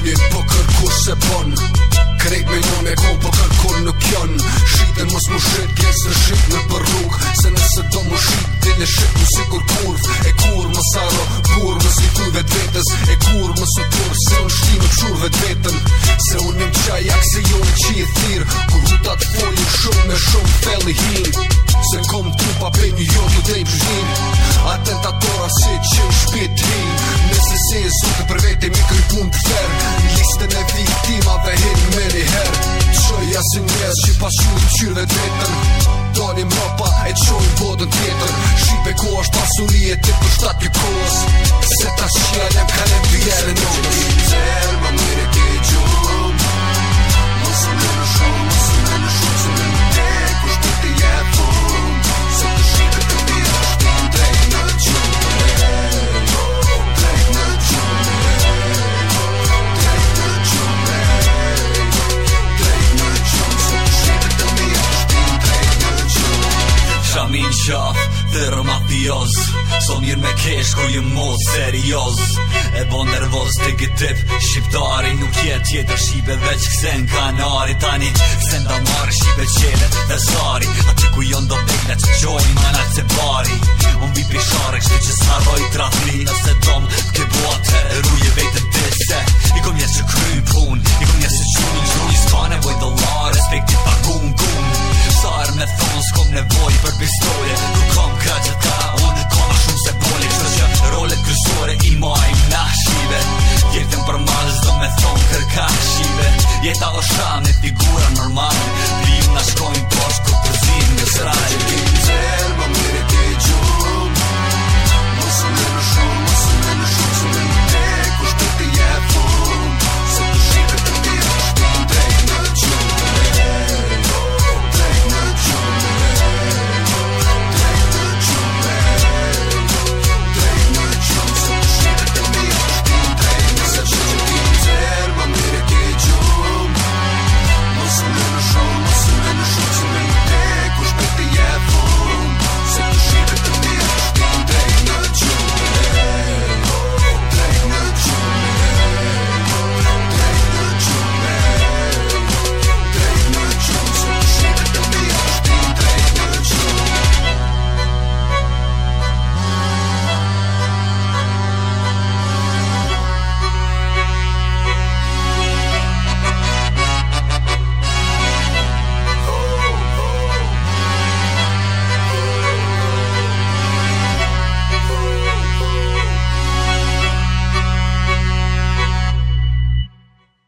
folin po kërkush se bon. Krejt me një me kon po kërkur nuk jon. Shiten mos mu shit, gjes në shit në për rrug. Se nëse do mu shit, dile shit mu si kur kurv. E kur mos aro, kur mos i kuj vet vetës. E kur mos u tur, se unë shti në qur vet vetën. Se unë njëm qajak se jo në qi e thirë. Kur hutat folin shumë me shumë felli hin. Se kom trupa pe një jo të drejmë zhin. Atentatora si që në shpit hin. Nëse se e zote për vete mi kry pun të fer. Listën e viktimave hin me një her. Qoja si njerës që pas shumë qyrë vet vetën. Doni mropa e qojnë bodën tjetër. Shqipe ko është pasurije të për shtat kjo kohës. Se ta shjallem kalem të jere në zerë, ma mire ke gjumë. Mosë me në shumë, mosë me në shumë. Se me në te, kush të të jetë se të shqipe të mira shtim drejt në gjumë. Drejt në gjumë. Drejt në gjumë. Drejt në gjumë. Se të shqipe të mira shtim drejt në gjumë. Shamin qaf, thërë mafioz. So mirë me kesh kur jë mos serios. E bon nervoz të gëtip. Shqiptari nuk jet tjetër shqipe veç kësen kanari. Tani kësen da marë shqipe qele dhe sari. Aty ku jon do bekle që qojnë manat se bari. Unë vi pishare kështu që s'harroj tratli. Nëse dom t'ke boate ruje vetën tise. I kom jes që kryjnë pun, i kom jes që qunin gjuni. S'ka nevoj dollar, respekti pagun gun. Sarë me thonë s'kom nevoj për pistoje. Ku kom kraqet ka unë koma shumë se boli. Qërë që rolet kryesore i majmë na shive. Jetën për malës do me thonë kërka shive. Jeta o shame figura normal.